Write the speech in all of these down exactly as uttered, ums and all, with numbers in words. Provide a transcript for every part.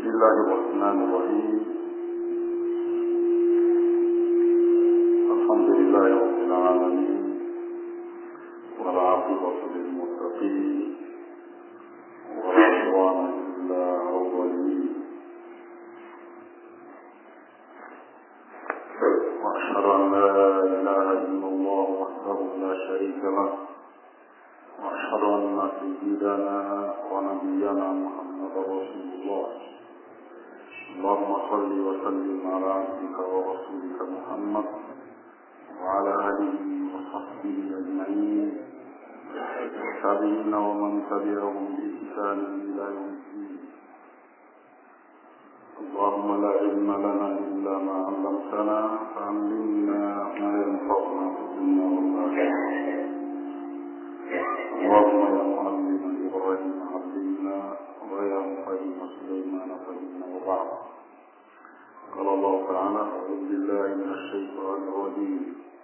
بسم الله الرحمن الرحيم. الحمد لله رب العالمين، والعاقبة للمتقين، ولا عدوان إلا على الظالمين. وأشهد أن لا إله إلا الله وحده لا شريك له، وأشهد أن سيدنا ونبينا محمد رسول الله. اللهم صل وسلم على عبدك ورسولك محمد وعلى آله وصحبه أجمعين، والتابعين ومن تبعهم بإحسان إلى يوم الدين. اللهم لا علم لنا إلا ما علمتنا، فعلمنا ما ينفعنا في الدنيا والآخرة. اللهم يا معلم إبراهيم علمنا، ويا مفهم سليمان فهمنا. وبعد، قال الله تعالى: أعوذ بالله من الشيطان الرجيم.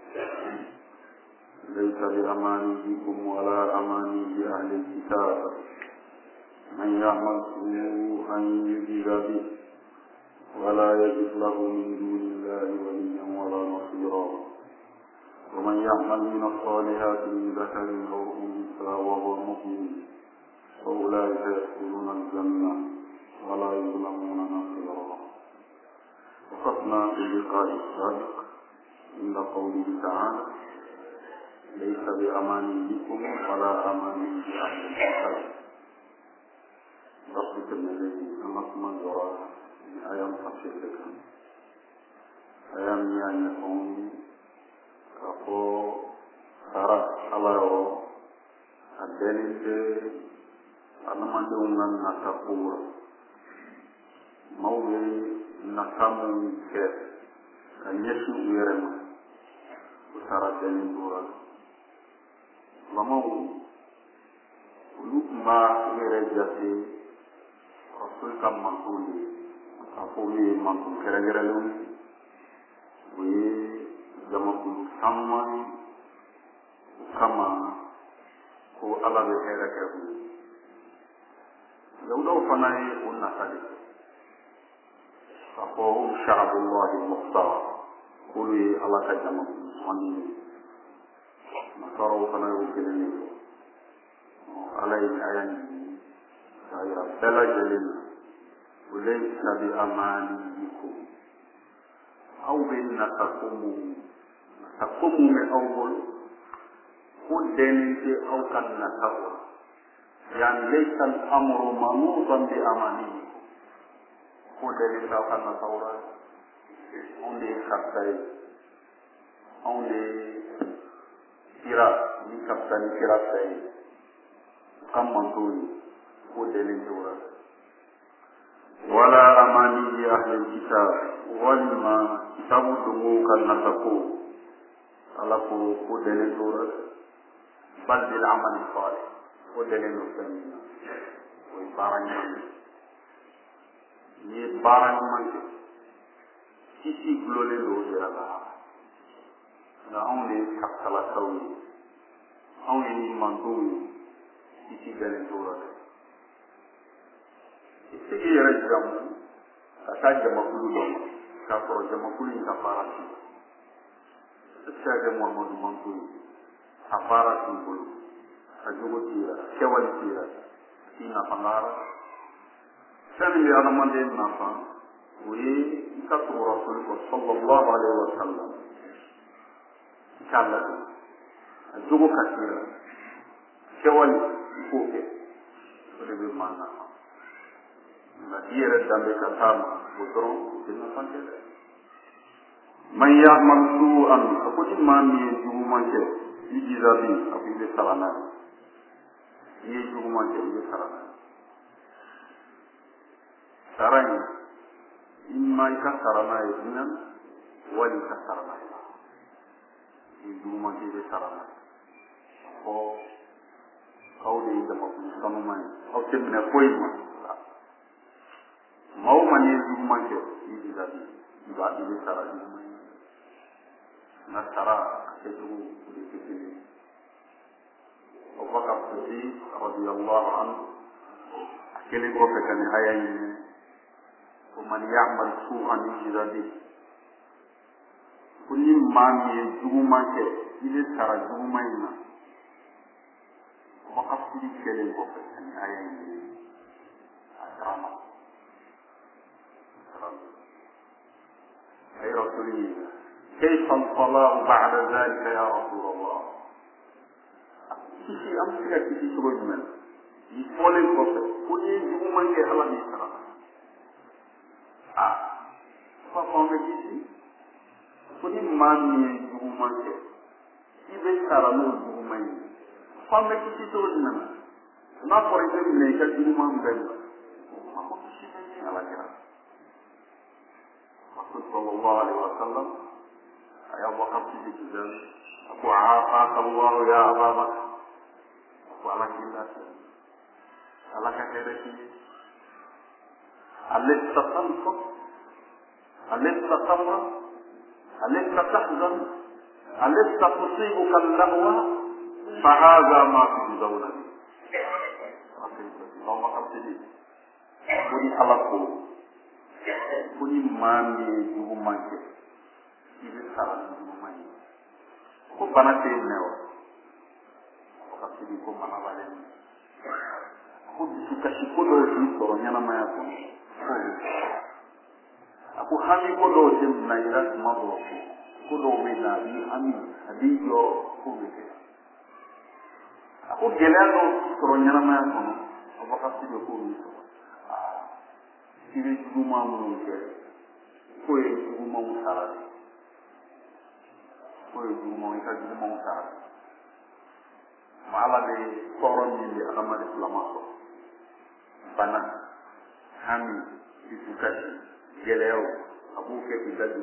ليس بأمانيكم ولا أماني أهل الكتاب، من يعمل سوءا يجز به ولا يجد له من دون الله وليا ولا نصيرا. ومن يعمل من الصالحات من ذكر أو أنثى وهو مؤمن فأولئك يدخلون الجنة ولا يظلمون نصيرا. وقفنا في اللقاء السابق عند قوله تعالى: ليس بأمانيكم ولا أماني أهل الكتاب. ربك الذي أمكم الجرى من أيام خشيتك أيام يعنيكم كفو سارة الله الدليل adamadungan nakapura mauwe nakamu ke kanyesu uyerema usara denindura lamau ulukma yere jati rasul kam mantuli apowi mantul kere-kerelum we jamakulu samman kama ko ala be kere-kerelum yaudaw fanay unnasali akohum sya'abullahi mukhtar kuli ala kajama manini nasaraw fanay ukilini alay ayan saya bela jalil ulaysa bi amanikum aw bin natakumu natakumu me awbul kudeninte aw kan natakumu يعني ليس الأمر منوطا بأمانيكم. هو دليل أن التوراة أولي كتاي أولي كرا من كتاي كرا تاي كم منطوني هو دليل التوراة. ولا أماني أهل الكتاب ولما كتاب دموك النسكو ألكو هو دليل التوراة بل بالعمل الصالح. ko dele no famina ko barang man ni barang man sisi glole lo dira la na only kaptala tawi only ni mandu sisi dele dora sisi yara jamu aka jama kulu do ka pro jama kulu ni kapara sisi jama mo mandu apara kulu ajugo tira kewal tira ina pangara sani bi alamande nafa we ikatu rasul sallallahu alaihi wasallam kala ajugo katira kewal koke ole be mana na diere dambe katama botoro dina fantele man ya'mal su'an akudi mami jugo manke yijizabi abibe salana ye juguma ke ye sarana sarani imma ka sarana ye dinan wali ka sarana ye juguma ke ye sarana ko kawde da mafu sama mai o temne koy ma maw man ye juguma ke ye zabi ba ye sarana na sara ke jugu de ke Abu Bakar Siddiq radhiyallahu anhu kile ko fekani aya yi man ya'mal su'an yujza bihi kuni maa min ye juguman kɛ i bɛ sara juguman in na wakafili kɛlen kɔfɛ ani aya in ye a sarama ay rasuli kayfa al-salahu ba'da dhalika ya rasulullah kisi am sika kisi cogo jumɛn i fɔlen kɔfɛ ko ni ye juguman kɛ ala ni sara ah fa fɔ an bɛ kisi ko ni maa min ye juguman kɛ i bɛ sara n'o juguman ye f'an bɛ kisi cogo jumɛn na n'a fɔra i bɛ minɛ i ka juguman bɛɛ la a ko kisi bɛ ni ala kɛra rasul sallallahu alaihi wa sallam a y'a bɔ ka kisi kisa a ko aafaka allahu ya aba bakr a ko ala k'i lafiya ala ka hɛrɛ k'i ye alasta tanfa alasta tamra ألست تحزن ألست تصيبك اللهوة فهذا ما تجزون به اللهم أرسلني كوني حلقه كوني مامي جومانك إذا سألت جومانك ko bana te newa ko sidi ko mana bale ko bisu kasi ko do ti soro nyana maya ko aku hami ko do tem na ira ma do ko do me na bi hami abi yo ko be aku gele do soro nyana ma ko no ko ka si ko ni ah siri juma mu ke ko e juma mu sara ko e juma mu ka juma mu sara mala de soro ni de ama de islama so bana hami bisu kasi geleo abu ke bidadu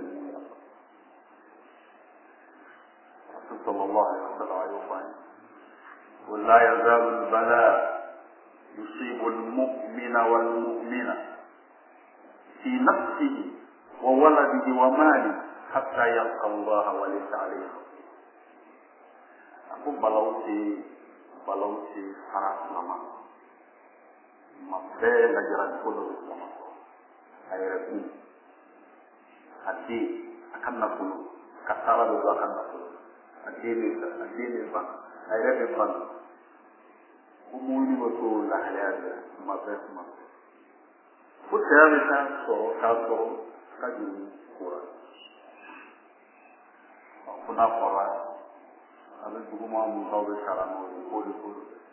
sallallahu alaihi wasallam ولا يزال البلاء يصيب المؤمن والمؤمنة في نفسه وولده وماله حتى يلقى الله وليس عليه أقول بلوتي بلوتي فرح لما ما بين جرى كل لما ayreku ade akan nakulu kasara do akan nakulu ade ni ade ni ba ayre ban umuni wato la halaya ma besma ko tayari ta so ka so ka ji kura kuna kora abe duguma mu tawe karamo ko ko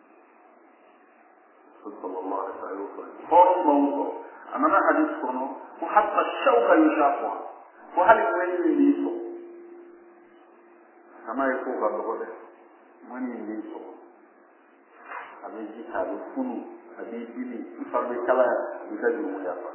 sallallahu alaihi wasallam ko أمام حديث كونه وحتى الشوكة يشافها وهل من يليسه كما يقول قبل من يليسه أبي جهاد الفنو أبي بني يفرد كلا يتجه ميافا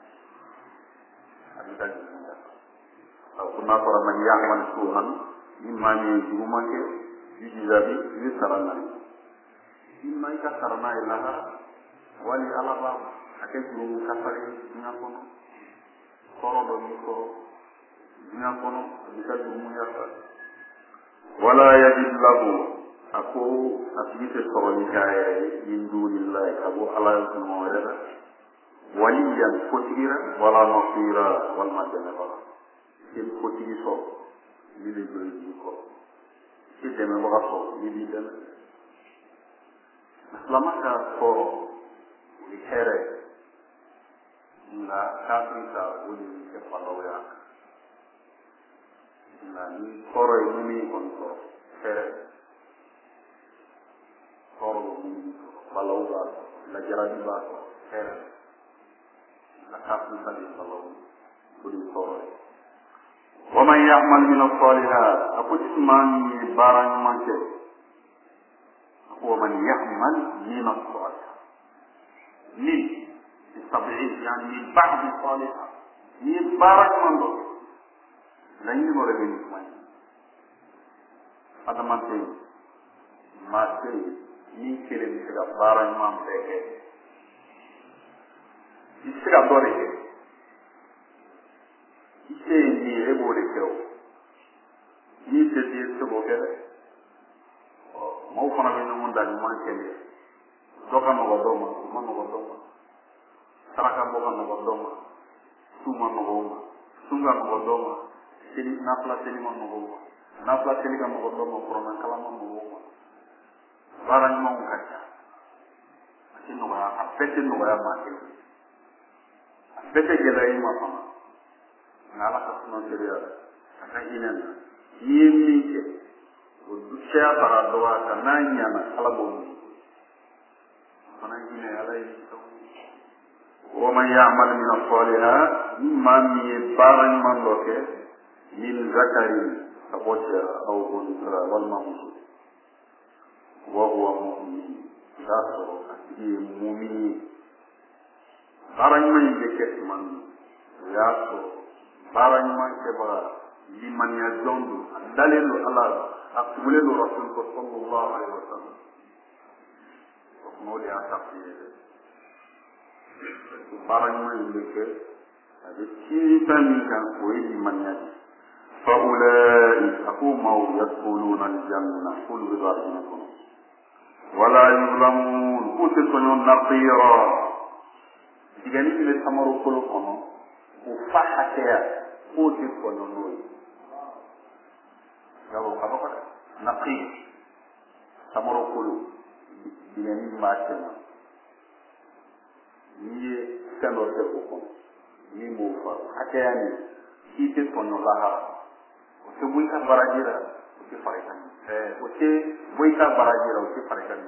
أبي تجه ميافا لو كنا قرأ من يعمل سوءا مما يجيه مك يجزى به يسرنا مما يكسرنا إلها ولي على باب ake juru kafari dunia kono koro do mi koro dunia kono bisa juru ya wala yajid lahu aku asbite koro ni kaya indulillah abu ala subhanahu waliyan kotira wala nasira wal madana wala kin kotiri so ni le do ko ci deme ba so ni bi dem lamaka ko ni here nga kafita wuli ke falawya nga ni koro ni kon ko here koro ni falawya la jaradi ba here la kafita ni falawya wuli koro wa man ya'mal min as-salihat akut man barang manke wa man ya'mal min as-salihat ni الطبيعي يعني من بعض الصالحات من بارك منظر لن يمر من اسمين هذا ما تي ما تي من كلمة كده بارك من بيك يسكع دورك يسكع ني يبورك ني تدي يسكبو كده ما هو فنا من من دال ما كده دوكا نو دوما ما نو دوما saraka boga no godoma suma nogoma sunga nogodoma seli nafla seli ma nogoma nafla seli ka nogodoma korona kalama nogoma bara ni mo kacha akino ga apete no ga ma ke apete gelai ma pa ngala ka suno seria aka hinan yemi ke du sha bara doa kananya na kalabo kana hine alai ومن يعمل من الصالحات مما يبارن من لك من ذكر أو أنثى والمنصور وهو مؤمن ذكر مؤمن بارن من يكت من ياسو بارن من كبر لمن يجند دليل الله أقبل الرسول صلى الله عليه وسلم وقول يا تقي barang man leke ada cinta minkan koi di mana faulai aku mau yadkhulun al-jannah kul bidarinakum wala yuzlamun utisunu naqira jika ni kita samaru kulu kono ufahatia utis kono noi kalau apa kata naqir samaru kulu jika ni macam ni kano se ko ni mo fa akayani ite kono laha o se bui ka barajira o se farikan eh o se bui ka barajira o se farikan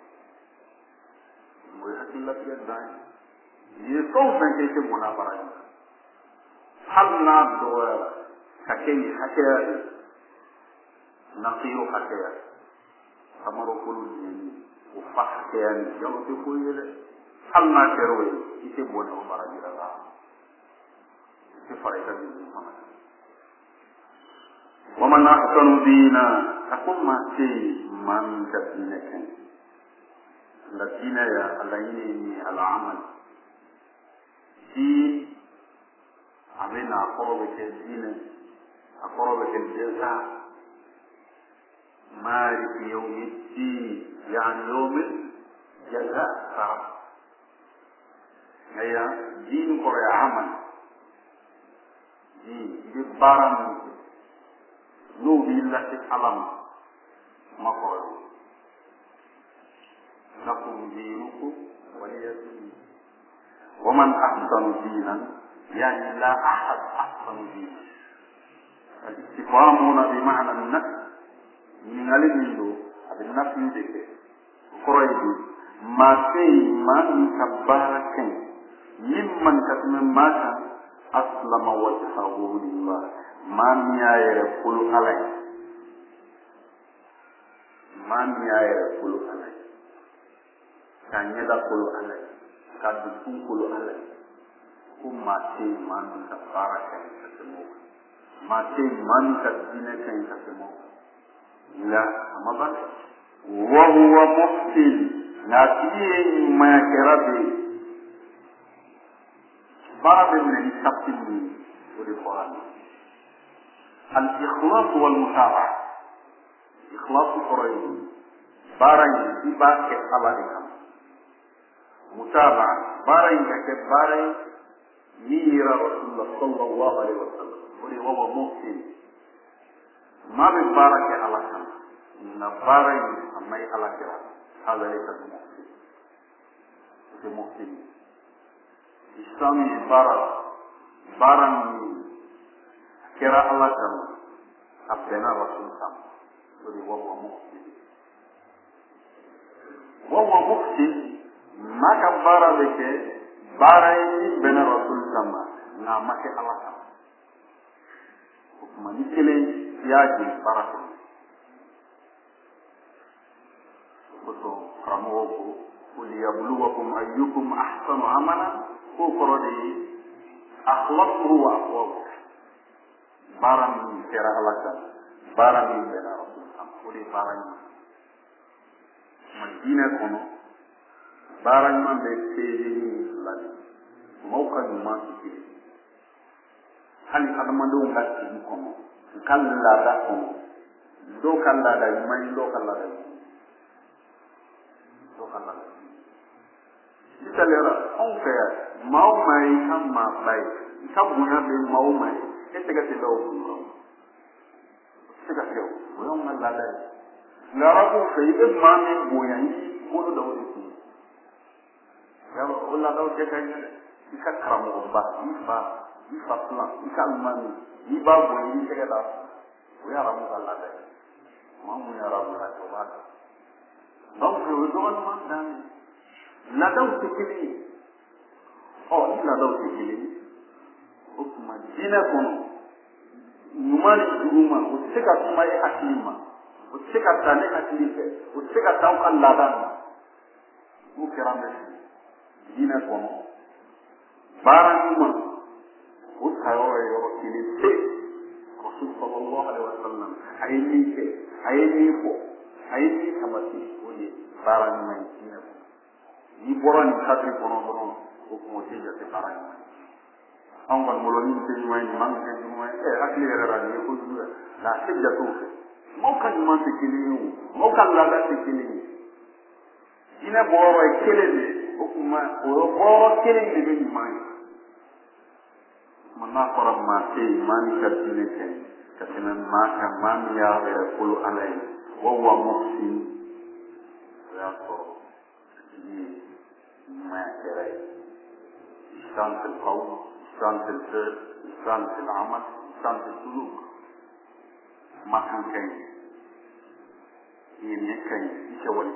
mo hakilla ya dai ni so san ke se mona barajira halna do hakeni hakaya nasiru hakaya amaro kulu ni o fa hakayani yo te ko yele Allah terwe ite bone o barajira la ite faida ni Muhammad wa man ahsanu dina akum ma ti man kadinaka la dina ya alayni ni ala amal di amena qorobe ke dina aqorobe ke jaza malik yawmi din yani yawmi jaza Ayah, jin kore aman, jin di barang nu bilah alam makor, lakum dinukum waliyadin. Waman ahsanu dinan, yani la ahad ahsanu dinan. Al-istifhamuna bima'na an-nafs, ningali mindu, abin nafsi deke, kore itu, masih man kabarakan. Mimman katme mata aslama wajhahu lillah man yaayere kulu alay man yaayere kulu alay kanya da kulu alay kadu kulu alay kumate man ka baraka katmo mate man ka dine kan katmo la amaban wa huwa muhsin natiye ma kerabe بعض من التقديم والقرآن الإخلاص والمتابعة إخلاص القرآن بارين إباك الله لكم متابعة بارين كبارين مير رسول الله صلى الله عليه وسلم وهو محسن ما ببارك الله كم إن بارين أما الله كرام هذا ليس بمحسن بمحسن Islami barat barang kira Allah kan abdena Rasul sam jadi wawa muhsin wawa muhsin maka bara beke bara ini bena Rasul sama na make Allah sam mani kele yaji barat betul ramu liyabluwakum ayyukum ahsanu amalan ko korode akhlaqu wa aqwam barang kira alasan barang ini bena Rasul amuri barang Madinah kono barang man be teji lani mauka man ki hali adamando ngati kono kala da kono do kala da mai do kala da do kala da kita lera on kaya mau mai kan ma baik ka bonya be mawo mai e tega te lawo ko tega te o yo na la la ngara ko fe e ma me bonya ni ko do do ko ya o la do te ka ni ka kramo ba ni ba ni fa plan ni ka mani ni ba bonya ni tega da o ya ra mo la la ma mo ya ra mo la ko ba donc je vous demande dans la do te kili oh ni la do te kili o kuma dina kono numani duruma o seka kuma e hakima o seka tane hakilife o seka taw kan ladan o kerame dina kono baranguma o tayo e yo kilite rasul sallallahu alaihi wasallam ayni ke ayni ko ayni kamati o ni baranguma dina ni boran khadri kono bono o ko te jate baranguma an kɔni bolo ni tɛ ɲuman ye ɲuman kɛ ɲuman ye ɛ hakili yɛrɛ la nin ye kojugu ye nka a tɛ jate o fɛ maaw ka ɲuman tɛ kelen ye o maaw ka laada tɛ kelen ye diinɛ bɔyɔrɔ ye kelen de o kuma o ye bɔyɔrɔ kelen de bɛ ɲuman ye n'a fɔra maa tɛ yen maa min ka diinɛ kɛ ka tɛmɛ maa kan maa min y'a yɛrɛ bolo ala ye wa wa mɔfin o y'a sɔrɔ tigi ye ɲuman yɛrɛ ye san tɛ kaw إنسان في الفعل إنسان في العمل إنسان في السلوك ما كان كين يمين كين يشولك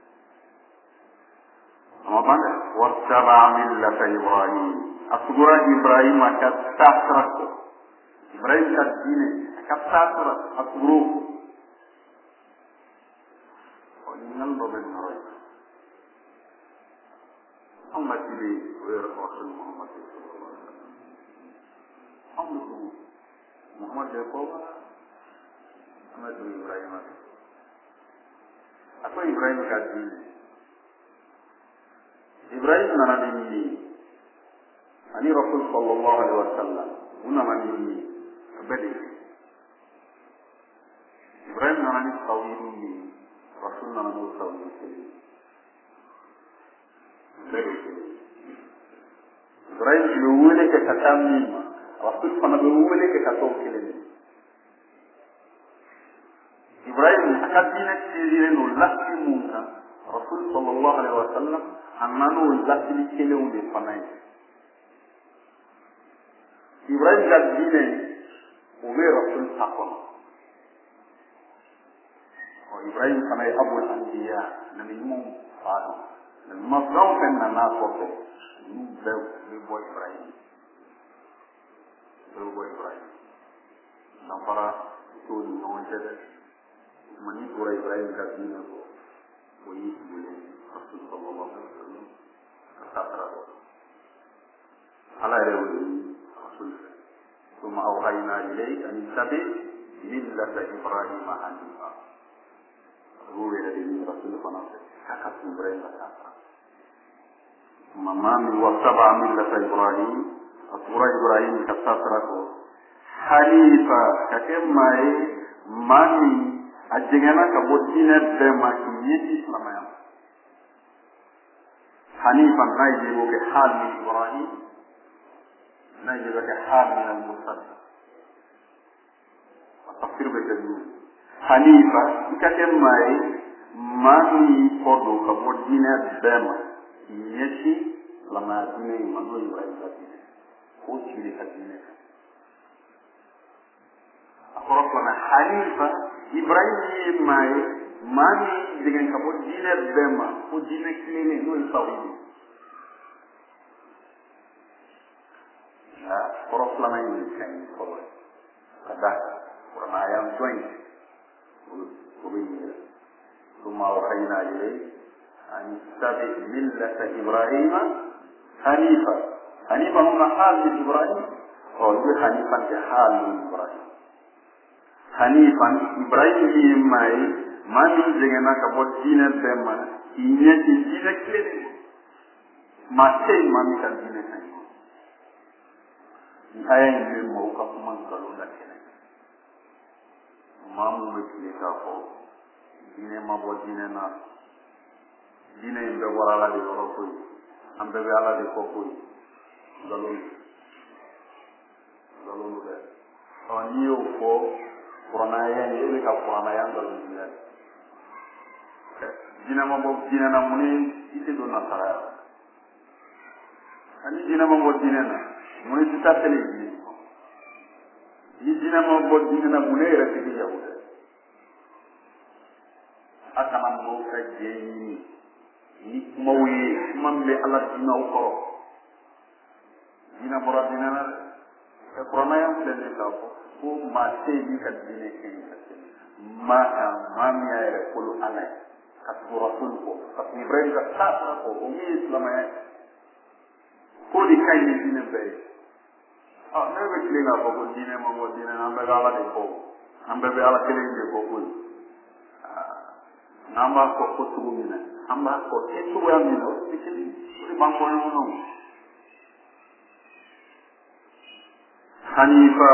أما بعد واتبع ملة إبراهيم أصدر إبراهيم كتاسرك إبراهيم كدين كتاسرك أصدره وإن الله من رأي أما تلي غير رسول محمد صلى الله عليه وسلم أمره محمد يقول أنا تقول إبراهيم أقول إبراهيم كذي إبراهيم أنا مني أنا رسول صلى الله عليه وسلم هنا مني بدي إبراهيم أنا نسوي رسول أنا نسوي بدي إبراهيم يقول لك كتامي rasul fana be wele ke ka taw kelen ibrahim akadina tire no latti munka rasul sallallahu alaihi wasallam annano latti kelen de fana ibrahim gadine o be rasul takon o ibrahim fana ay abul anbiya nabi mum fadu nabi mazam kan na ko ko ni be ni bo ibrahim Berubah Ibrahim. Nampara itu nyawang jadi. Mani pura Ibrahim kasihnya ko. Woi boleh. Rasul Sallallahu Alaihi Wasallam. Kata terang. Allah rewli Rasul. Suma awhayna ilai an tabi millata Ibrahim hanifa. Ruwe dari Rasul Sallallahu Alaihi Wasallam. Kakak Ibrahim kata. Mamami wasaba millata Ibrahim. Asura Ibrahim kata terako Hanifa kakemai mani ajengana kabodina dema kiyeti Islamaya Hanifa najibu ke hal min Ibrahim najibu ke hal min al-Mursal tafsir betul Hanifa kakemai mani kodo kabodina dema kiyeti lama dina manu Ibrahim kati o chiri kadine akorofana hanifa ibrahim mai mani dengan kabo dine bema o dine klene no tawhid ya akorofana ini kan ko kada kurang ayam tuan ko binnya kuma wahayna ilay an tabi millata ibrahim hanifa Hanifah mahal di Ibrahim, oh itu Hanifah jahal di Ibrahim. Hanifah Ibrahim ini mai mani dengan nak buat dina bema, ini dina kiri, masih mani kan dina ini. Ayah ini mau kau mengkalu lagi. Mamu berkini kau, dina mau buat dina nak, dina yang berwarala di korokui, ambil ala di korokui. Galon loolu de on ni yow fo corona ya ni ka corona ya ngal ni la dina ma bo dina na mu ni ite do na sara ani dina ma bo dina na mu ni ta tele ni ni dina ma bo dina na mu ne ra ti ya wu akana mo ka je ni ni mawye mambe ala dina ko dina bora dina na e corona ya mu de ka ko ma se ni ka dina ke ma ma mi ya ko lu ala katu rasul ko katu ibrahim ka satra ko o mi islam ya ko di kay ni dina be ah ne be kile nga ko dina mo mo dina ambe gala de ko ambe be ala kile de ko ko namba ko ko tugu mina amba ko e tugu ya mina o tikili ni banko no no hanifa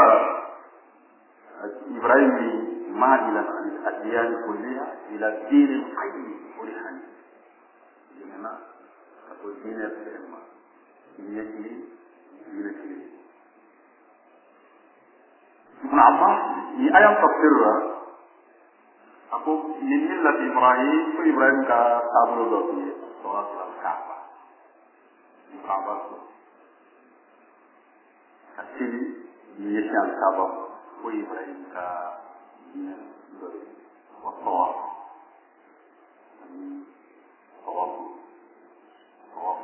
ibrahim مائلا عن الأديان كلها إلى الدين القيم والحنيف. لأننا أقول دين السلمة دين الدين دين الدين. ابن عباس في آية تفسيرها أقول من ملة إبراهيم فإبراهيم كابل ذاتي صلاة الكعبة. ابن عباس السلي يشان الكعبة وإبراهيم كابل والطواف طواف طواف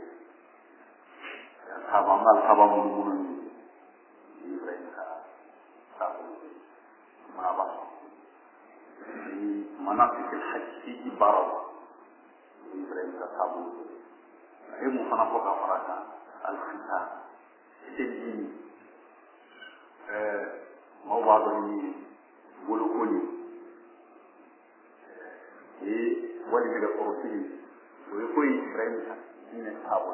الحرام الحرام من إبراهيم كابل ما بعد في مناطق الحج في إبارة إبراهيم كابل إيه مصنفك أفرادا الختان الدين ما بعد bolokoli e wali daga korosili to e koyi ibrahim dina sabo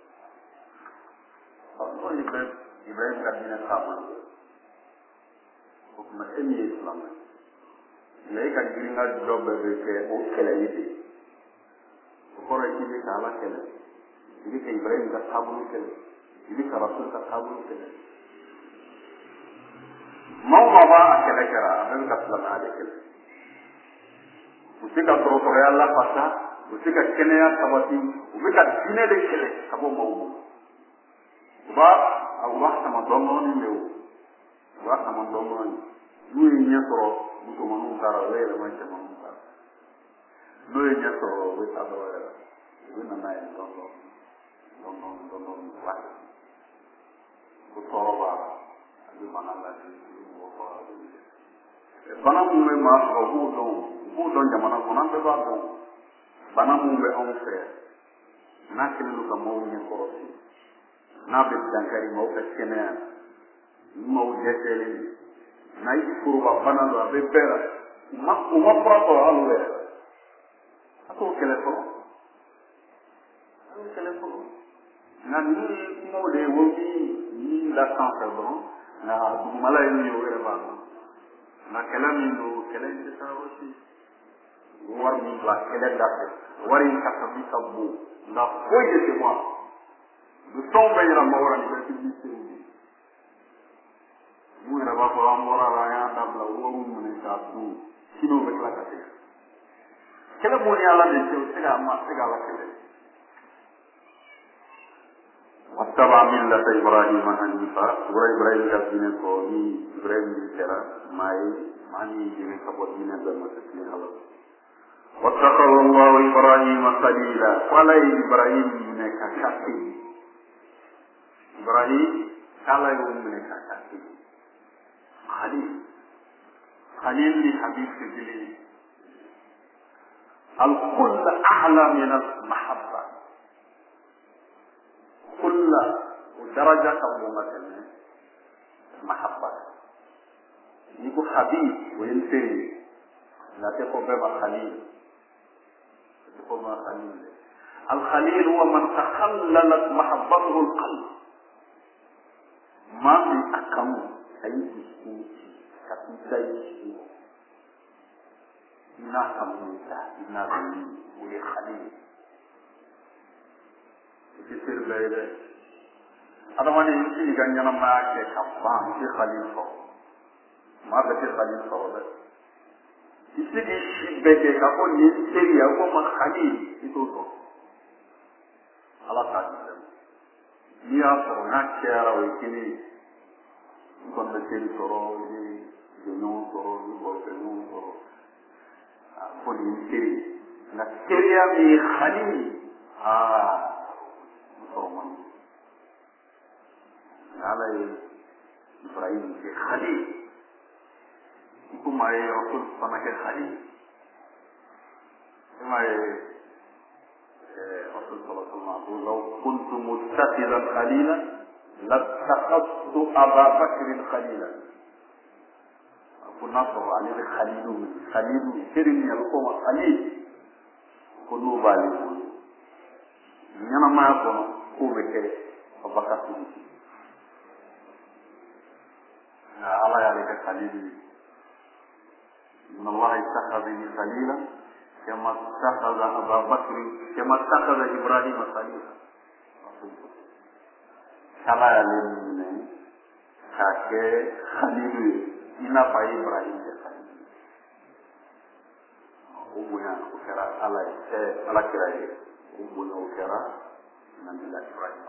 Allah ibrahim ibrahim ka dina sabo ko kuma emi islam ne ka giringa jobbe be ke o kele yiti ko kore ki ka ala kele ni ka ibrahim ka sabo kele ni ka rasul ka sabo kele موضوع كذا كذا أبدا كسلنا هذا كذا وسيك الدكتور يا الله فتا وسيك الكنيا كباتي وسيك الدين ده كذا كبو موضوع وبا الله سما ضمني له الله سما ضمني لو ينصر بكم من كارا ولا ما يسمع من كارا لو ينصر ويسابه ولا وين ما ينصر ضمن ضمن واحد وصاروا di mana lagi bana mun be ma ko bu don bu don jamana ko nan be ba ko bana mun be on fe na kinu ka mo ni ko ro na be dankari mo be kene mo jetele na yi ko ba bana do be pera ma ko ma pro ko alwe ato telefon ato telefon na ni mo de wo bi ni la kan fe bon na dumala yi yo re ba na kelami no kelami sa rosi war mi la kelami da war yi ka ta bi ka bu na foye de moi du tombe ira ma wara ni be ti bi mu ra ba ko am wara la ya da la wo mu ne ta bu kino be la ka te kele mo ni ala de te o te ga ma te ga la kele واتبع ملة إبراهيم حنيفا وإبراهيم كابين كوني إبراهيم بكرة ماي ماني جميع كبودين بالمسكين الله واتخذ الله إبراهيم خليلا ولا إبراهيم منك شاكي إبراهيم كلا يوم منك شاكي خليل خليل لحبيب كجلي الكل أعلى من المحبة كل درجة كمومة محبة يكون حبيب وينفري لا تكون بما خليل تكون بما خليل الخليل هو من تخللت محبته القلب ما في أكم أي شيء كتير إنها كمومة إنها وهي خليل Kisir baile adamaden i sigi ka ɲɛnamaya kɛ ka ban i tɛ halil sɔrɔ maa bɛɛ tɛ halil sɔrɔ dɛ i sigi si bɛɛ kɛ ka fɔ nin teriya ko ma halil i t'o sɔrɔ ala t'a di dɛ n'i y'a sɔrɔ n'a cɛyara o ye kelen ye i kɔni bɛ teri sɔrɔ i bɛ jɛɲɔgɔn sɔrɔ i bɛ barokɛɲɔgɔn sɔrɔ a fɔ nin teri nka teriya min ye halil aa o sɔrɔ man di ala ye ibrahim kɛ halil i ko maa ye rasul fana kɛ halil i m'a ye rasul sallallahu alaihi wa sallam ko law kuntu muttakhidhan khalilan lattakhadtu aba bakrin khalilan ko n'a sɔrɔ ale bɛ khalilu khalilu teri min a bɛ fɔ o ma halil ko n'o b'ale bolo ɲɛnamaya kɔnɔ k'o bɛ kɛ abubakar الله عليك خليلي إن الله اتخذني خليلا كما اتخذ أبا بكر كما اتخذ إبراهيم خليلا كما علمنا كاكي خليلي إنا فاي إبراهيم خليلي أبونا وكرا على على كراي أبونا وكرا من الله إبراهيم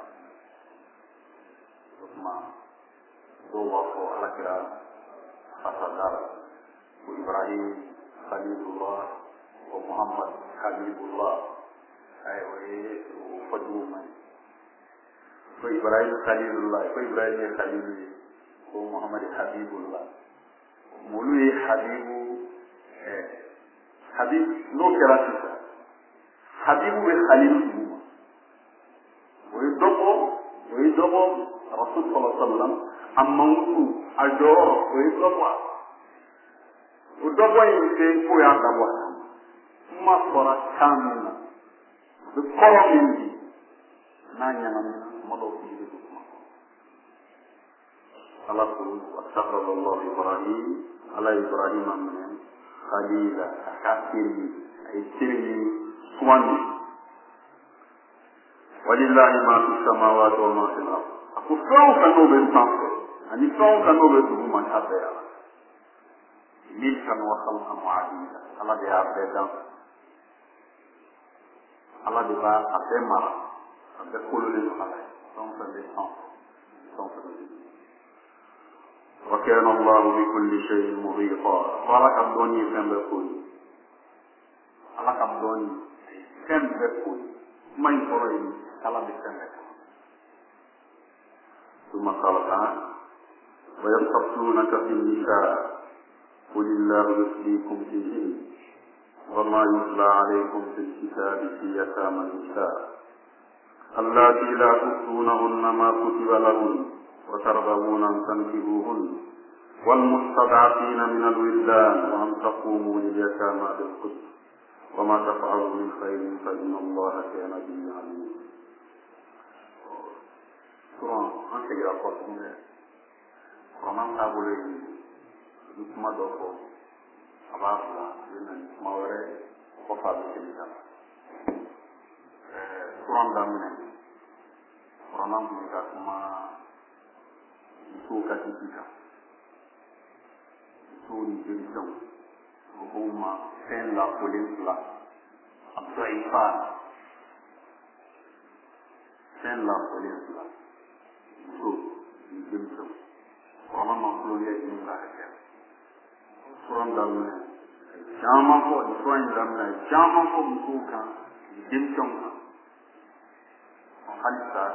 ثم dɔw b'a fɔ alakira fasadara ko ibrahim khalilullah ko muhammad habibullah ayi o ye o fɔjugu man ye ko ibrahim khalilullah ko ibrahim ye khalilu ye ko muhammad habibullah olu ye habibu habib n'o kɛra sisan habibu bɛ khalilu dugu ma o ye dɔ bɔ o ye dɔ bɔ rasul sallallahu alaihi wa sallam a mankutu a jɔyɔrɔ o ye dɔ bɔ a o dɔ bɔ in tɛ ko y'a dabɔ a kama kuma fɔra kan min na o bɛ kɔrɔ min di n'a ɲagamina kuma dɔw fili bɛ don kuma kɔnɔ ala ko wasakallahu ibrahim ala ye ibrahim minɛ khalila a k'a teri a ye teri sugandi walilahi ma fi samawati wa ma fil ard a ko fɛn o fɛn n'o bɛ sanfɛ ani fɛn o fɛn n'o bɛ dugu ma k'a bɛɛ ala milkan wa khalqan wa abida ala de y'a bɛɛ dan ala de b'a a bɛɛ mara a bɛɛ kololen don ala ye fɛn o fɛn bɛ sanfɛ fɛn o fɛn bɛ dugu wa kana allahu bi kulli shay'in muhiqa ko ala ka dɔnni ye fɛn bɛɛ ko ye ala ka dɔnni fɛn bɛɛ ko ye kuma in kɔrɔ ye ala bɛ fɛn bɛɛ kan ثم قال تعالى ويستفتونك في النساء قل الله يفتيكم فيهن وما يتلى عليكم في الكتاب في يتامى النساء اللاتي لا تؤتونهن ما كتب لهن وترغبون ان تنكحوهن والمستضعفين من الولدان وان تقوموا لليتامى بالقسط وما تفعلوا من خير فان الله كان به عليما. Kuran an segira kɔ tuguni dɛ kuran taabolo ye ni kuma dɔ fɔ a b'a bila a bɛ na ni kuma wɛrɛ kɔfɛ a bɛ segin ka na kuran daminɛ kuran tun bɛ ka kuma musow ka kisi kan musow ni denmisɛnw o ko ma fɛn lakolen fila a dɔ ye fa fɛn lakolen fila muso ni denmisɛnw kuran ma kulon kɛ ni ka kɛ kuran daminɛ caman fɔ ni kuran in daminɛ caman fɔ musow kan ni denmisɛnw kan halisa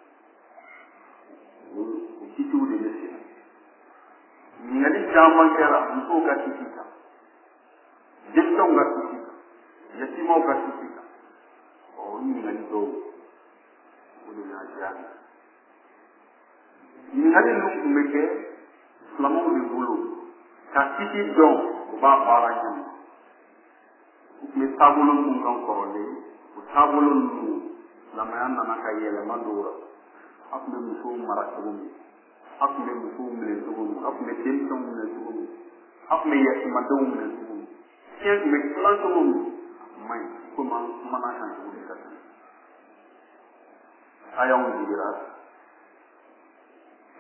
o kisiw de bɛ sen ɲininkali caman kɛra musow ka kisi kan denmisɛnw ka kisi kan yatimaw ka kisi kan ɔ o ɲininkali dɔw o de y'a jaabi ɲininkali ninnu tun bɛ kɛ silamɛw de bolo ka kisi dɔn u b'a baara ɲɛma u tun bɛ taabolo minnu kan kɔrɔlen o taabolo ninnu silamɛya nana ka yɛlɛma dɔw la a tun bɛ musow mara cogo min a tun bɛ musow minɛ cogo min a tun bɛ denmisɛnw minɛ cogo min a tun bɛ yatimadenw minɛ cogo min fiɲɛ tun bɛ tilan cogo min a man ɲi komi an kumana kan cogo min ka tɛmɛ a y'anw jigira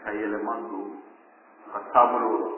ka yɛlɛma don ka taabolo la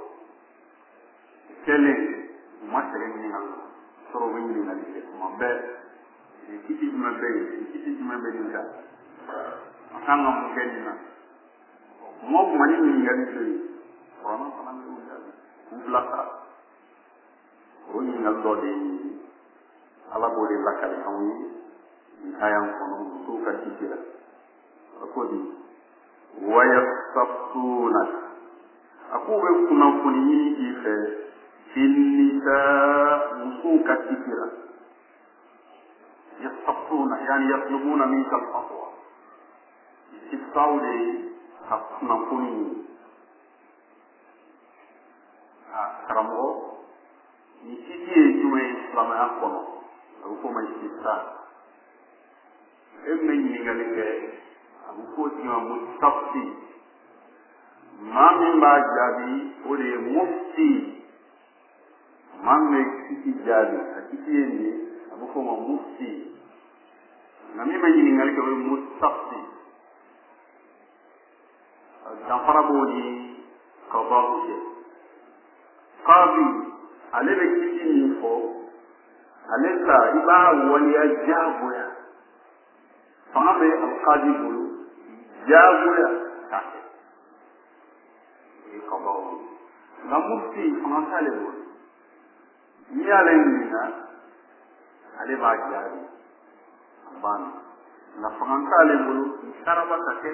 kɛlen u ma sɛgɛn ɲininkali la sɔrɔ u bɛ ɲininkali kɛ tuma bɛɛ nin kiti jumɛn bɛ yen nin kiti jumɛn bɛ nin kan a kan ka mun kɛ nin na kuma o kuma ni ɲininkali bɛ yen kuranɛ fana bɛ u jaabi k'u bila ka o ɲininkali dɔ de ye ala b'o de lakali anw ye nin aya kɔnɔ musow ka kiti la a ko di wayastaftuuna a ko bɛ kunnafoni ɲini i fɛ finnisa musow ka kiti la yastaftuuna yani yatlubuna minka al-fatwa istiftaw de ka kunnafoni ɲini a karamɔgɔ ni kiti ye jumɛn ye silamɛya kɔnɔ a bɛ fɔ o ma istifta e bɛ ɲininkali kɛ a bɛ fɔ o tigi ma mustafti maa min b'a jaabi o de ye mufti maa min bɛ kiti jaabi a kiti ye nin ye a bɛ fɔ o ma mufti nka min bɛ ɲininkali kɛ o ye mustafti danfara b'o ni kababu cɛ kabi ale bɛ kiti min fɔ ale ta i b'a waleya jaagoya fanga bɛ alikaadi bolo jaagoya k'a kɛ o ye kababu nka mufti fanga t'ale bolo n'i y'ale ɲininka ale b'a jaabi a banna nka fanga t'ale bolo i saraba ka kɛ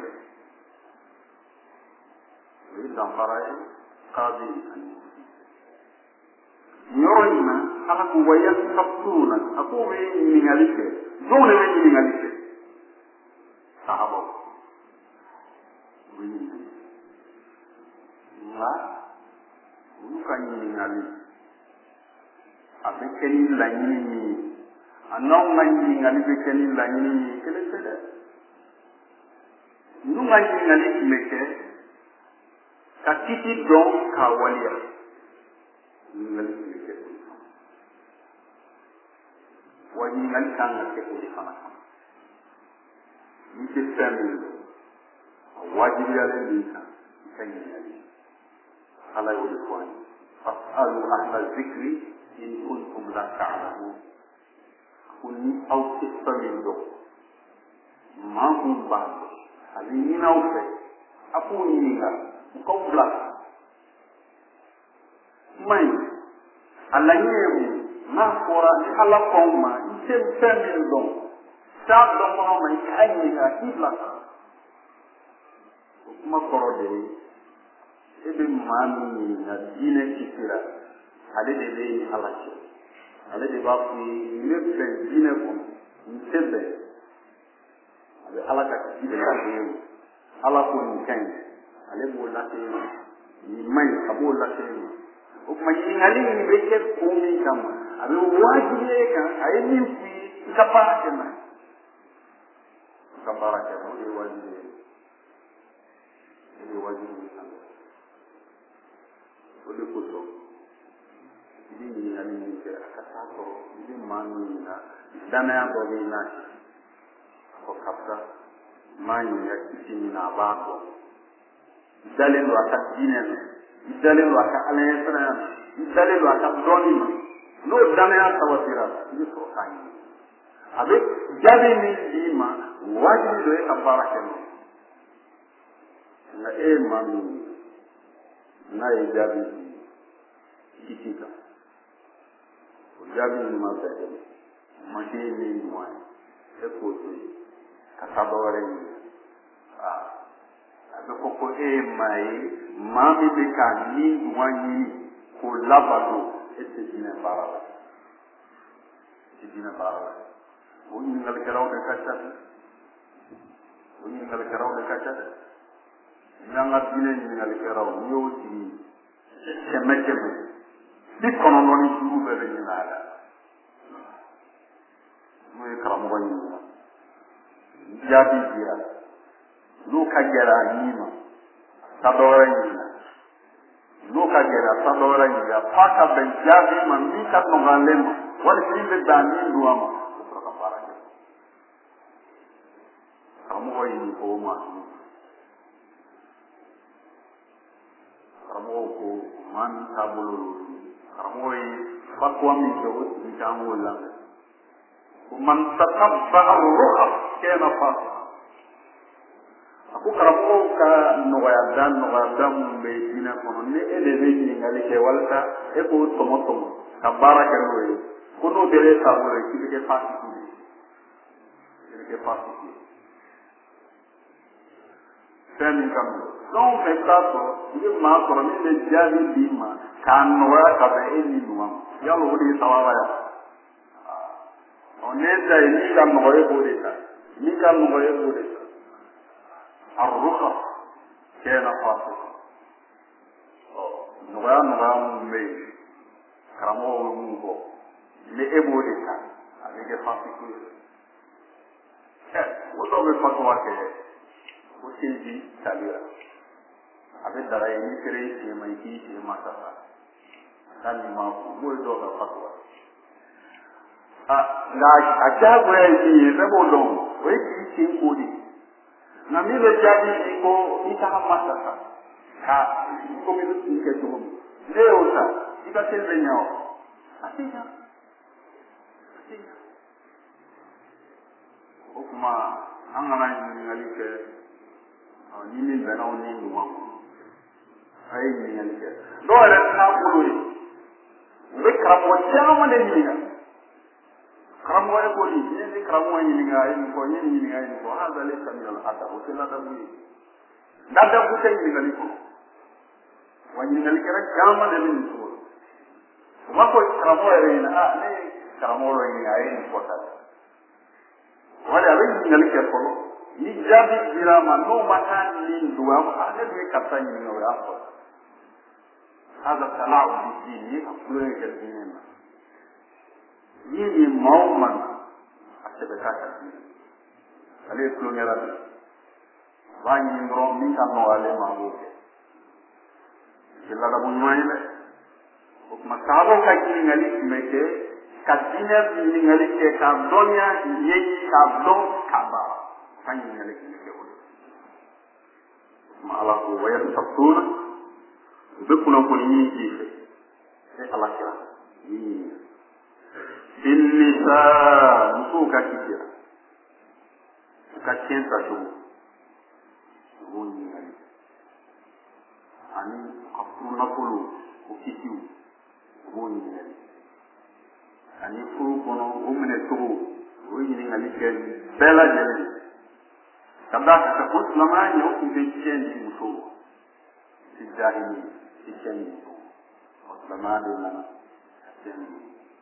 o ye danfara ye kaadi ani mufti yɔrɔ in na ala ko wayastaftuuna a ko bɛ ɲininkali kɛ jɔnw de bɛ ɲininkali kɛ sahabaw u bɛ ɲininkali nka olu ka ɲininkali a bɛ kɛ ni laɲini min ye a n'anw ka ɲininkali bɛ kɛ ni laɲini min ye kelen tɛ dɛ ninnu ka ɲininkali tun bɛ kɛ ka kiti dɔn k'a waleya ɲininkali tun bɛ kɛ o de kama wa ɲininkali kan ka kɛ o de fana kama n'i tɛ fɛn min dɔn a wajibiyalen b'i kan i ka ɲininkali ala y'o de fɔ an ye fas'alu ahla zikri in kuntum la ta'lamun ko ni aw tɛ fɛn min dɔn maa mun b'a dɔn a bɛ ɲini aw fɛ a k'o ɲininka u k'aw bila kuma in a laɲini ye mun n'a fɔra ni ala ko anw ma i tɛ fɛn min dɔn saa dɔn kɔnɔ ma i k'a ɲininka k'i bila o kuma kɔrɔ de ye e bɛ maa min ɲininka diinɛ kisira ale de bɛ ni ala cɛ ale de b'a fɔ i ye ne bɛn diinɛ kɔnɔ n tɛ bɛn a bɛ ala ka kisi de lase e ma ala ko nin ka ɲi ale b'o lase e ma nin man ɲi a b'o lase e ma o tuma ɲininkali in bɛ kɛ kun min kama a bɛ wajibi e kan a ye min f'i ye i ka baara kɛ n'a ye i ka baara kɛ o de ye wajibi ye o de ye wajibi ye kan o de kosɔn i bɛ ɲininkali min kɛ a ka taa sɔrɔ i bɛ maa min ɲininka danaya dɔ bɛ n'a cɛ a fɔ karisa maa ɲininka kisi min na a b'a dɔn i dalen don a ka diinɛ na i dalen don a ka alaɲɛsiranya na i dalen don a ka dɔnni ma n'o danaya sabatira i bɛ sɔrɔ k'a ɲini a bɛ jaabi min d'i ma wajibi don e ka baara kɛ n'o nka e ye maa min ye n'a ye jaabi di kisi kan o jaabi ɲuman bɛ e ma kɛ e min ɲuman ye e k'o to yen ka taa dɔ wɛrɛ ɲini aa a bɛ fɔ ko e ye maa ye maa min bɛ k'a min ɲuman ɲini k'o labato e tɛ diinɛ baara la e tɛ diinɛ baara la o ɲininkalikɛlaw de ka ca dɛ o ɲininkalikɛlaw de ka ca dɛ n'an ka diinɛ ɲininkalikɛlaw n'i y'o sigi kɛmɛ kɛmɛ bi kɔnɔntɔn ni duuru bɛɛ bɛ ɲinin a la n'o ye karamɔgɔ ɲininka jaabi dira n'o ka gɛlɛ a ɲi ma taa dɔ wɛrɛ ɲininka n'o ka gɛlɛ a taa dɔ wɛrɛ ɲininka f'a ka bɛn jaabi ma min ka nɔgɔyalen ma wali min bɛ bɛn a min dun a ma o sɔrɔ ka baara kɛ karamɔgɔ ɲininka o ma karamɔgɔ ko maa min taabolo karamɔgɔ ye fatwa min kɛ o tigi kan k'o lamɛn ko man tatabba ar-rukhas kana fasiqa a ko karamɔgɔw ka nɔgɔya da nɔgɔya da minnu bɛ diinɛ kɔnɔ ni e de bɛ ɲininkali kɛ walasa e k'o tɔmɔ tɔmɔ ka baara kɛ n'o ye ko n'o bɛ e taabolo ye k'i bɛ kɛ fasiki ye i bɛ kɛ fasiki ye fɛn min ka nɔgɔ fɛn o fɛn i bɛ taa sɔrɔ i bɛ maa sɔrɔ min bɛ jaabi d'i ma k'a nɔgɔya ka bɛn e ni ɲuman ma yala o de ye sababa ye ɔ ne ta ye min ka nɔgɔ e b'o de ta min ka nɔgɔ e b'o de ta ar-rukhas kana fasiqa ɔ nɔgɔya nɔgɔya minnu bɛ yen karamɔgɔw bɛ mun fɔ ni e b'o de ta a bɛ kɛ fasiki ye ɛ o dɔw bɛ fatwa kɛ ko seliji tabiya a bɛ daga ye n'i sera i sen ma i k'i sen matarafa hali n'i m'a fɔ n'o ye dɔw ka fatwa nka a diyagoya ye min ye bɛɛ b'o dɔn o ye k'i sen ko de nka min bɛ jaabi di ko i k'a matarafa ka i komi i bɛ k'i kɛ cogo min ne y'o ta i ka seli bɛ ɲɛ o a tɛ ɲɛ a tɛ ɲɛ o tuma an kana ɲininkali kɛ ni min bɛnna o ni ɲuman a ye ɲininkali kɛ dɔw yɛrɛ taabolo ye u bɛ karamɔgɔ caman de ɲininka karamɔgɔ ye ko di ne ni karamɔgɔ ɲininka a ye nin fɔ n ye nin ɲininka a ye nin fɔ hali ale ka minɛ a da o tɛ ladabu ye ladabu tɛ ɲininkali kɔnɔ wa ɲininkalikɛla caman de bɛ nin cogo la u b'a fɔ karamɔgɔ yɛrɛ ɲininka a ne ye karamɔgɔ dɔ ɲininka a ye nin fɔ ta wali a bɛ ɲininkali kɛ fɔlɔ ni jaabi dira ma n'o ma taa nin dogo a fɔ ne dun ye karisa ɲininka o y'a fɔ hada talaau bi diin ni ka kulonkɛ kɛ diinɛ na ni nin maa o maa na a sɛbɛ k'a ka diinɛ ale ye kulonkɛla de ye a b'a ɲini dɔrɔn min ka nɔgɔ ale ma a b'o kɛ o tɛ ladabu ɲuman ye dɛ o tuma sahabaw ka ɲininkali tun bɛ kɛ ka diinɛ ɲininkali kɛ ka dɔnniya ɲɛɲini k'a dɔn k'a baara ka ɲininkali tun bɛ kɛ o de o tuma ala ko wa yastaftuuna u bɛ kunnafoni ɲini k'i fɛ e ala kira ni ɲini fi nisaa musow ka kisi la u ka tiɲɛ ta cogo u b'o ɲininkali ani ka furu nafolo o kisiw u b'o ɲininkali ani furu kɔnɔ o minɛ cogo o ye ɲininkali kɛ bɛɛ lajɛlen ka d'a kan ka fɔ silamɛya ɲɛ o tun bɛ tiɲɛ di musow ma si jahili si tiɲɛ di musow ma silamɛya de nana ka tiɲɛ di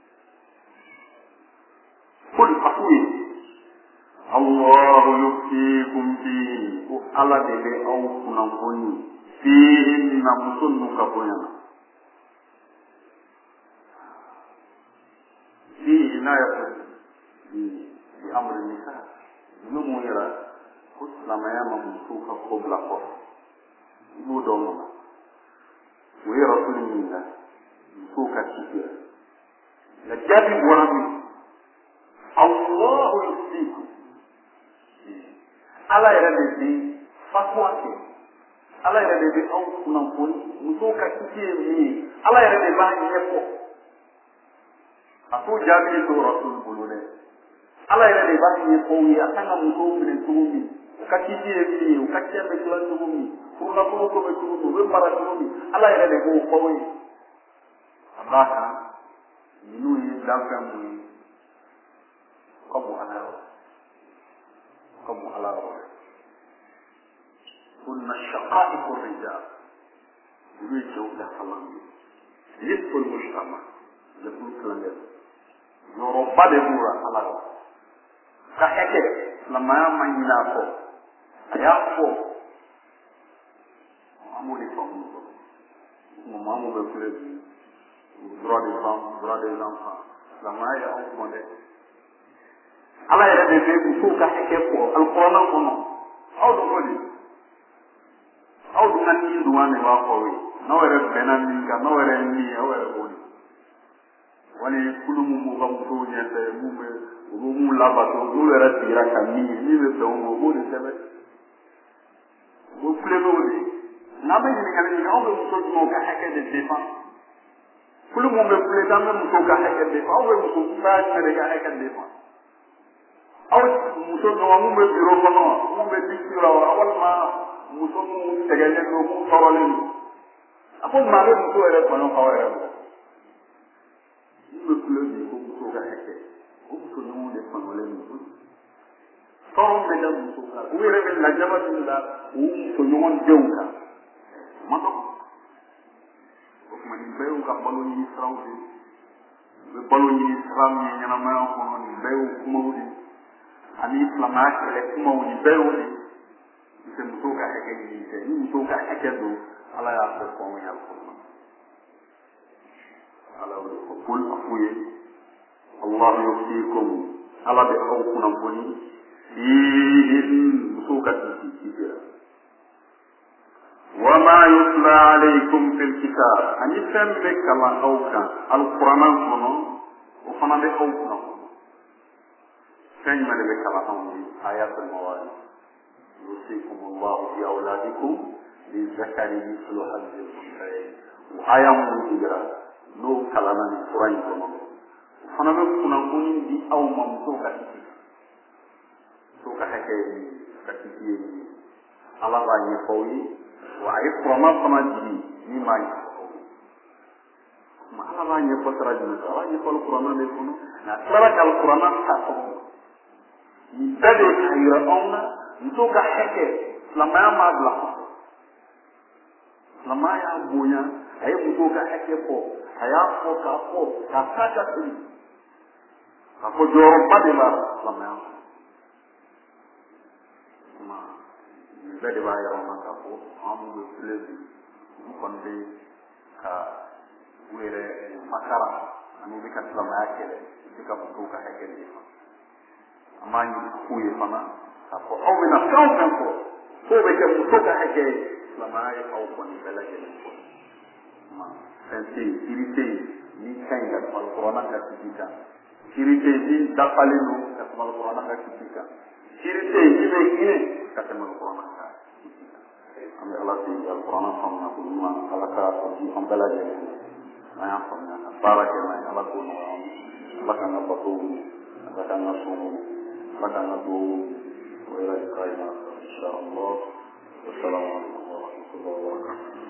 قل أقول الله يفتيكم فيه وعلى ذلك أو كنفوني فيه نمسن كبونا فيه عناية بأمر النساء نمو يرى قل لما ياما مسوك قبل قبل يبودون ويرى كل من مسوك كثير لجابي ورمي Allah yusiku ala yɛrɛ de bɛ fatwa kɛ ala yɛrɛ de bɛ aw kunnafoni musow ka kisi ye min ye ala yɛrɛ de b'a ɲɛfɔ a t'o jaabi to rasul bolo dɛ ala yɛrɛ de b'a ɲɛfɔ u ye a kan ka musow minɛ cogo min u ka kisi ye min ye u ka cɛ bɛ dilan cogo min furunafolo ko bɛ cogo min u bɛ mara cogo min ala yɛrɛ de b'o fɔ ye a b'a kan ninnu ye danfɛn mun ye kamu ala kamu ala kunna shaqa'iq ar-rijal yuridu la salam nisfu al-mujtama yakun kalanga yoroba de bura ala ka heke lamaya manyina ko aya ko amuli ko mo mamu be kule droit des femmes droit des enfants lamaya on ko de ala yɛrɛ de bɛ musow ka hakɛ fɔ alikɔrɔna kɔnɔ aw dun ko de aw dun ka nin dun de b'a fɔ ye n'aw yɛrɛ bɛnna min kan n'aw yɛrɛ ye min ye aw yɛrɛ b'o de wali kulu min b'u ka musow ɲɛfɛ mun bɛ u bɛ mun labato n'u yɛrɛ sigira ka min ye min bɛ bɛn o ma o b'o de sɛbɛn o bɛ kule n'o de Nabe ni kali ni awu muso mo ka hake de defa. Kulu mo be kule tan muso ka hake de defa, awu muso ba ni ka hake de defa. Awu muso no mo be biro ko no, mo be dikira awal ma muso mo tegele no ko tawale ni. Apo ma be muso ere ko no kawere ko. Mo kule ni ko muso ka hake. Ko muso no le ko no le ni. Tawon be da muso ka. Ko ere be la jaba ni da, o muso no jonka. Mano, kuma ni bayu ka balo ni israudi, be balo ni islam ni nyana ma ko ni bayu kuma wudi, ani islam akere kuma wudi bayu ni, se muso ka heke ni se ni muso ka heke do ala ya ko ko ya ko. Ala ko kul afuye, Allah yufikum ala be ko kuna boni, yi muso ka ti ti وما يتلى عليكم في الكتاب أن يسمك الله أوكا القرآن كنو وفنا بأوكنا سنما لبك الله أوكي آيات الموالي يوصيكم الله في أولادكم للذكر مثل حظ الأنثيين وآية مجرى نو كلام القرآن كنو وفنا بأوكنا كنو دي أو ممسوكا كتي سوكا حكاية كتي الله بأني قوي وأي فرما فما جي نيماي ما أنا باني فترة جنة باني فل فرما لكونه نترك الفرما حقه يبدو خير أمنا نتوقع حكي لما يما بلا لما يبويا هي نتوقع حكي فو هيا فو كفو كفاكا تري كفو جورم بدلا لما يما ما bede ba yaro man ka ko amu be plezi kon be ka were makara anu be ka slama akele dika bu ka hakele amani kuye fana ko au be na kan kan ko ko be ka bu ka hakele slama ay au kon bela kele ko ma senti irite ni kanga ko corona ka tika irite ni dafale no ka ko corona ka tika irite ni be kine ka ko corona Kami Allah di Al-Quran sama kuma Allah ka di ambala je na sama para ke na Allah ko no Allah kana batu Allah kana sumu Allah kana do wa ila ikaina insya Allah wassalamu alaikum warahmatullahi wabarakatuh